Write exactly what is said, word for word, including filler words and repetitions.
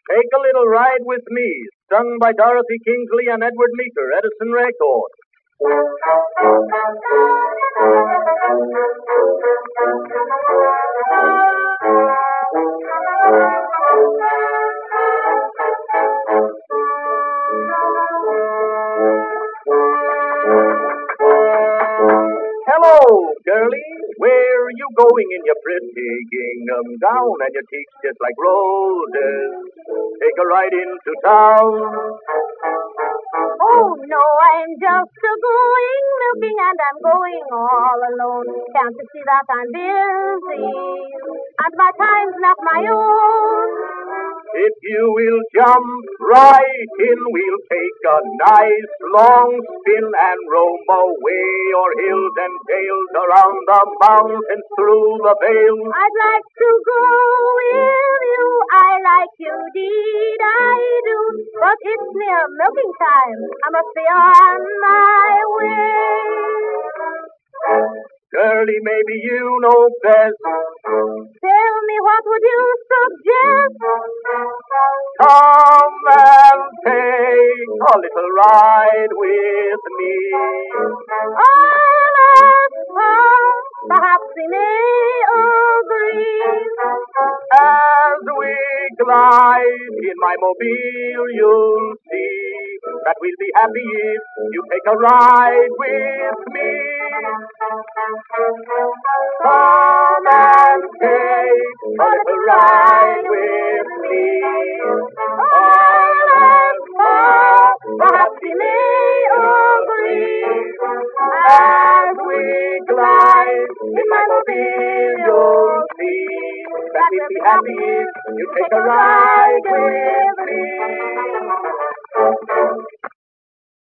Take a little ride with me, sung by Dorothy Kingsley and Edward Meeker, Edison Record. Hello, girlie. Where are you going in your pretty gingham gown and your cheeks just like roses? Take a ride into town. Oh, no, I'm just a going, milking, and I'm going all alone. Can't you see that I'm busy? And my time's not my own. If you will jump right in, we'll take a nice long spin and roam away o'er hills and dales, around the mountains, through the vales. I'd like to go with you. I like you, deed I do. But it's near milking time. I must be on my way. Girlie, maybe you know best. Tell me, what would you suggest? Come and take a little ride with me. Oh, let's come. Perhaps we may agree. As we glide in my mobile, you'll see that we'll be happy if you take a ride with me. Come and take a little ride with me. All and far, perhaps we may agree. As we glide in my mobile, you'll see that we'll be happy if you take a ride